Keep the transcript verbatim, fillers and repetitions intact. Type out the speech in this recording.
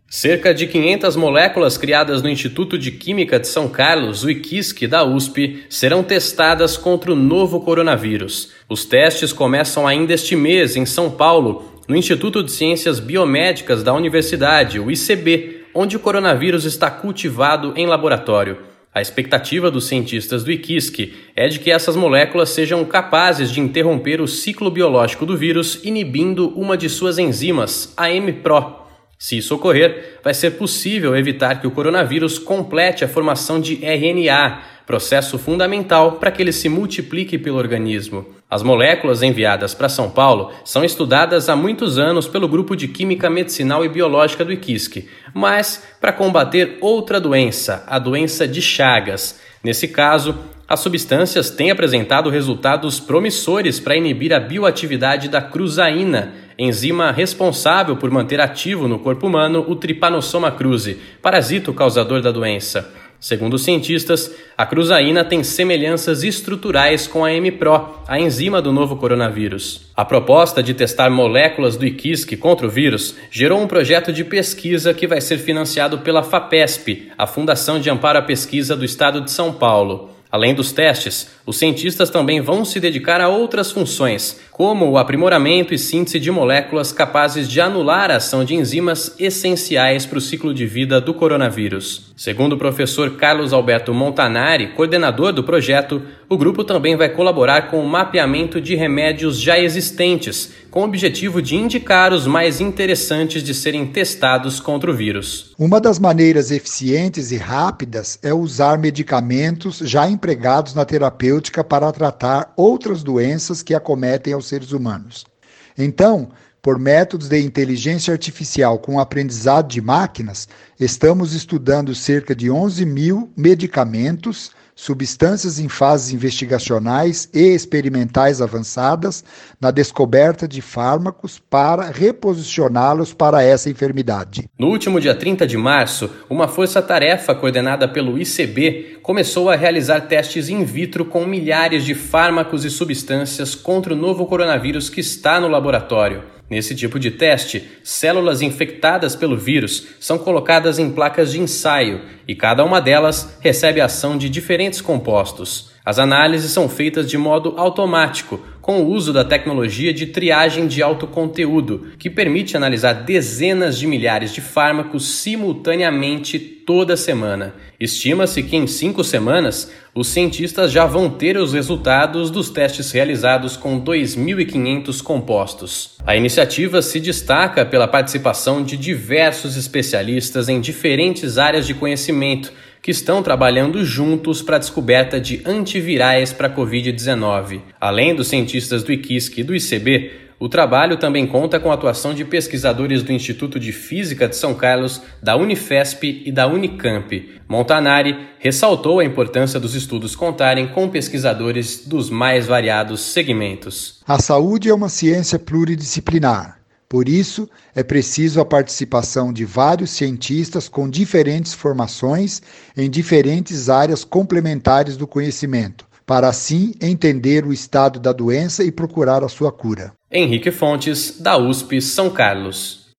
Cerca de quinhentas moléculas criadas no Instituto de Química de São Carlos, o I Q I S C, da U S P, serão testadas contra o novo coronavírus. Os testes começam ainda este mês em São Paulo, no Instituto de Ciências Biomédicas da Universidade, o I C B, onde o coronavírus está cultivado em laboratório. A expectativa dos cientistas do I Q I S C é de que essas moléculas sejam capazes de interromper o ciclo biológico do vírus, inibindo uma de suas enzimas, a M P R O. Se isso ocorrer, vai ser possível evitar que o coronavírus complete a formação de R N A, processo fundamental para que ele se multiplique pelo organismo. As moléculas enviadas para São Paulo são estudadas há muitos anos pelo Grupo de Química Medicinal e Biológica do I Q I S C, mas para combater outra doença, a doença de Chagas. Nesse caso, as substâncias têm apresentado resultados promissores para inibir a bioatividade da cruzaína, enzima responsável por manter ativo no corpo humano o Trypanosoma cruzi, parasito causador da doença. Segundo os cientistas, a cruzaína tem semelhanças estruturais com a M P R O, a enzima do novo coronavírus. A proposta de testar moléculas do I Q I S C contra o vírus gerou um projeto de pesquisa que vai ser financiado pela FAPESP, a Fundação de Amparo à Pesquisa do Estado de São Paulo. Além dos testes, os cientistas também vão se dedicar a outras funções, como o aprimoramento e síntese de moléculas capazes de anular a ação de enzimas essenciais para o ciclo de vida do coronavírus. Segundo o professor Carlos Alberto Montanari, coordenador do projeto, o grupo também vai colaborar com o mapeamento de remédios já existentes, com o objetivo de indicar os mais interessantes de serem testados contra o vírus. Uma das maneiras eficientes e rápidas é usar medicamentos já empregados na terapêutica para tratar outras doenças que acometem aos seres humanos. Então, por métodos de inteligência artificial com aprendizado de máquinas, estamos estudando cerca de onze mil medicamentos, substâncias em fases investigacionais e experimentais avançadas na descoberta de fármacos para reposicioná-los para essa enfermidade. No último dia trinta de março, uma força-tarefa coordenada pelo I C B começou a realizar testes in vitro com milhares de fármacos e substâncias contra o novo coronavírus que está no laboratório. Nesse tipo de teste, células infectadas pelo vírus são colocadas em placas de ensaio e cada uma delas recebe a ação de diferentes compostos. As análises são feitas de modo automático, com o uso da tecnologia de triagem de alto conteúdo, que permite analisar dezenas de milhares de fármacos simultaneamente toda semana. Estima-se que em cinco semanas, os cientistas já vão ter os resultados dos testes realizados com dois mil e quinhentos compostos. A iniciativa se destaca pela participação de diversos especialistas em diferentes áreas de conhecimento, que estão trabalhando juntos para a descoberta de antivirais para a covid dezenove. Além dos cientistas do I Q I S C e do I C B, o trabalho também conta com a atuação de pesquisadores do Instituto de Física de São Carlos, da Unifesp e da Unicamp. Montanari ressaltou a importância dos estudos contarem com pesquisadores dos mais variados segmentos. A saúde é uma ciência pluridisciplinar. Por isso, é preciso a participação de vários cientistas com diferentes formações em diferentes áreas complementares do conhecimento, para assim entender o estado da doença e procurar a sua cura. Henrique Fontes, da U S P São Carlos.